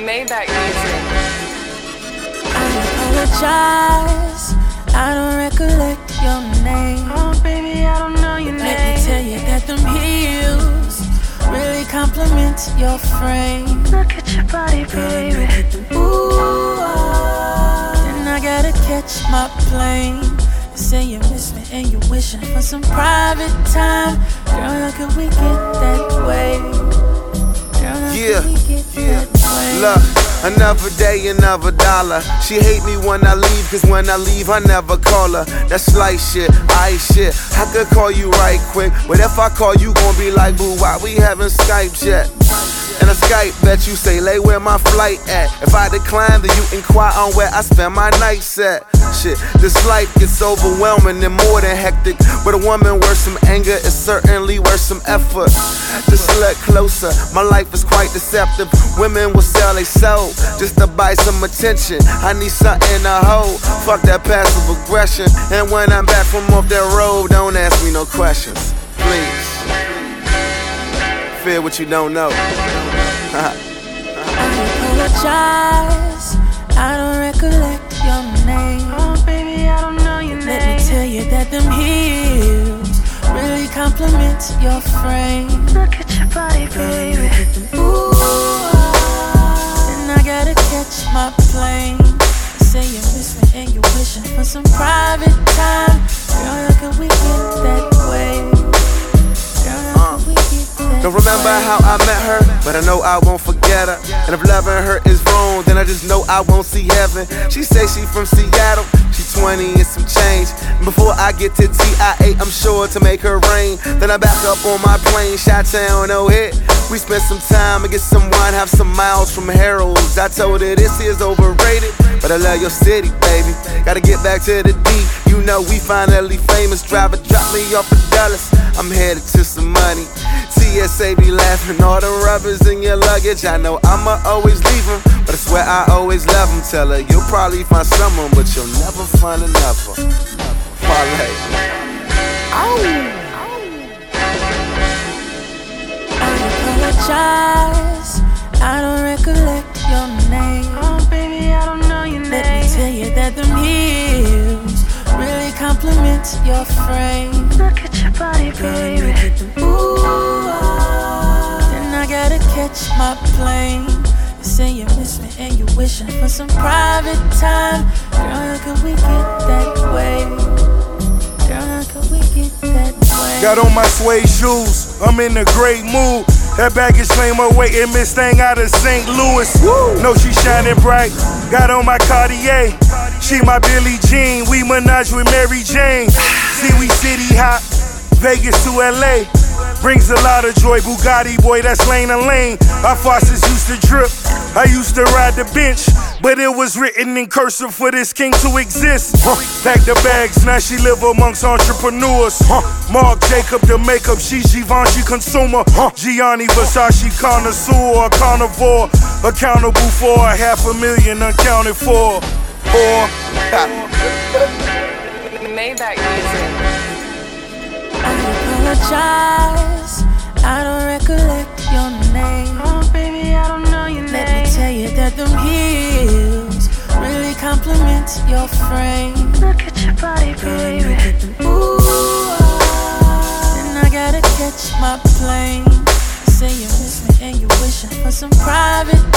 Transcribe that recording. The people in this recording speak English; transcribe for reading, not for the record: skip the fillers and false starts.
Maybach music. I apologize, I don't recollect your name. Oh baby, I don't know your name. Let me tell you that them heels really compliment your frame. Look at your body, baby. Ooh, then I gotta catch my plane. You say you miss me and you're wishing for some private time. Girl, how could we get that way? Girl, how could we get that way? Look, another day, another dollar. She hate me when I leave, cause when I leave, I never call her. That's slight shit, ice shit. I could call you right quick, but if I call you, gon' be like, boo, why we haven't Skype yet? And a Skype bet you say, lay where my flight at. If I decline, then you inquire on where I spend my nights at. Shit, this life gets overwhelming and more than hectic. But a woman worth some anger is certainly worth some effort. Just look closer, my life is quite deceptive. Women will sell they soul just to buy some attention. I need something to hold, fuck that passive aggression. And when I'm back from off that road, don't ask me no questions, please. Fear what you don't know. I apologize, I don't recollect your name. Oh baby, I don't know your name. Let me tell you that them heels really compliment your frame. Look at your body, baby. Ooh, then I gotta catch my plane. You say you miss me and you're wishing for some private time. Girl, how can we get that way? Girl, how can we get that Don't remember way? how I met her, but I know I won't forget her. And if loving her is wrong, then I just know I won't see heaven. She say she from Seattle, she 20 and some change. And before I get to TIA, I'm sure to make her rain. Then I back up on my plane, Chi-Town, no hit. We spent some time and get some wine, have some miles from Harold's. I told her this is overrated, but I love your city, baby. Gotta get back to the D. You know we finally famous. Driver drop me off at Dallas, I'm headed to some money. TSA be laughing, all the rubbers in your luggage. I know I'ma always leave them, but I swear I always love them. Tell her you'll probably find someone, but you'll never find another. Parlay. I apologize, I don't recollect your name. Oh baby, I don't know your name. Let me tell you that them heels really compliment your frame. Look at your body, baby. Ooh, then I gotta catch my plane. You say you miss me and you're wishing for some private time. Girl, how can we get that way? Girl, how can we get that way? Got on my suede shoes, I'm in a great mood. That baggage claim her waiting, Miss Thing out of St. Louis. Know she shining bright. Got on my Cartier. She my Billie Jean. We menage with Mary Jane. See, we city hop. Vegas to LA. Brings a lot of joy. Bugatti boy, that's lane to lane. Our faucets used to drip. I used to ride the bench, but it was written in cursive for this king to exist. Pack the bags, now she live amongst entrepreneurs. Marc Jacob, the makeup, she Givenchy consumer. Gianni Versace connoisseur, a carnivore. Accountable for $500,000 uncounted for. Or Maybach music. I apologize, I don't recollect your name. Oh baby, I don't know your name. Let me tell you that them heels really compliment your frame. Look at your body, baby. Ooh, then I gotta catch my plane. You say you miss me and you're wishing for some private